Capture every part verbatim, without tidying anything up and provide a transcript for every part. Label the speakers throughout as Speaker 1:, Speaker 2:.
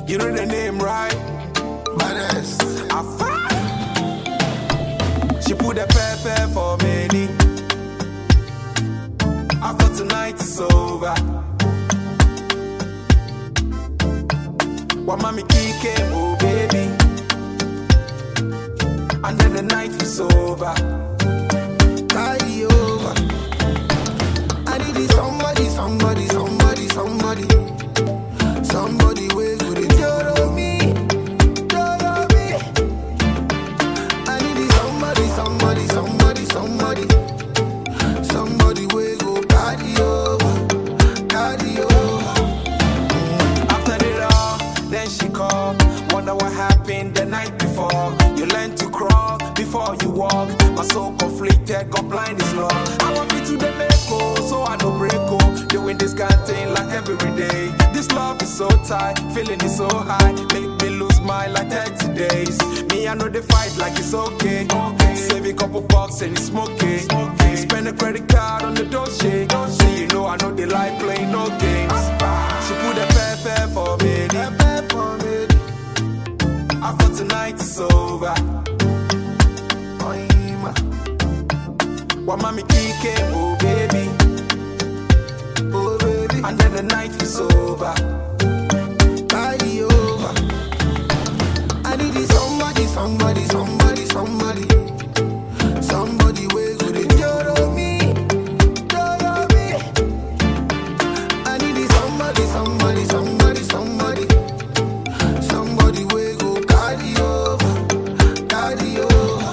Speaker 1: You know the name, right?
Speaker 2: Badass.
Speaker 1: Afa. She put the pepper for me. After tonight is over. What mommy kike, oh baby. And then the night is over.
Speaker 2: Carry over. I need somebody, somebody, somebody, somebody. Somebody way good in Joro me. Joro me. I need somebody, somebody, somebody, somebody. Somebody way go carry over. Carry over.
Speaker 1: After it all, then she called. Wonder what happened the night before. You learn to crawl before you walk. My soul conflicted, got blind is love. I want you to the echo, so I no break. Doing this kind of thing like every day. This love is so tight, feeling is so high. Make me lose my like thirty days. Me, I know they fight like it's okay. okay. Save a couple bucks and it's smoking. Okay. Spend a credit card on the dossier. So you know I know they like playing no games. She put a pepper for me.
Speaker 2: Pepper for me.
Speaker 1: After tonight is over. What mommy kike, oh baby.
Speaker 2: Oh baby.
Speaker 1: And then the night is over.
Speaker 2: Carry over. I need somebody, somebody, somebody, somebody. Somebody way good in Joro me. Joro me. I need somebody, somebody, somebody, somebody. Somebody way go carry over. Carry over.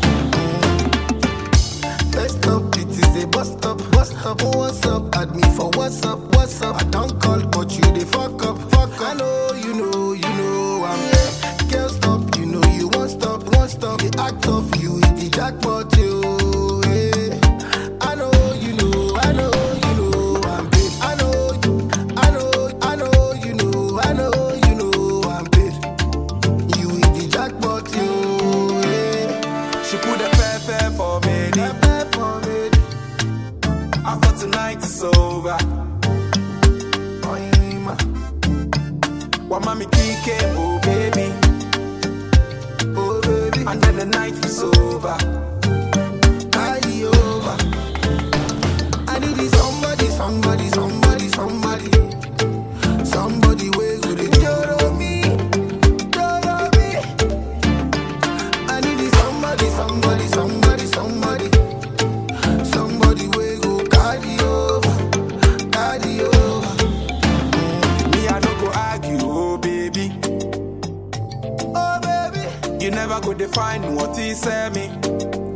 Speaker 2: First up, it is a bust up, bust up. What's up? Add me for what's up, what's up. I don't call, but you they fuck up, fuck up. I know, you know, you know I'm yeah. Girl, stop, you know you won't stop, won't stop. The act of you is the jackpot, you yeah. I know, you know, I know, you know I'm big. I know, I know, I know, you know, I know, you know I'm big. You is the jackpot, you yeah.
Speaker 1: She put a pepper for me.
Speaker 2: Pepper for me.
Speaker 1: After tonight is over. What mommy kike, oh baby.
Speaker 2: Oh baby.
Speaker 1: And then the night is over.
Speaker 2: Carry over. I need somebody, somebody, somebody, somebody. Somebody way good in Joro me. Joro me. I need somebody, somebody, somebody, somebody. Somebody way go carry over. Carry over.
Speaker 1: Me, I don't go argue, oh baby.
Speaker 2: Oh baby.
Speaker 1: You never go define what he said me.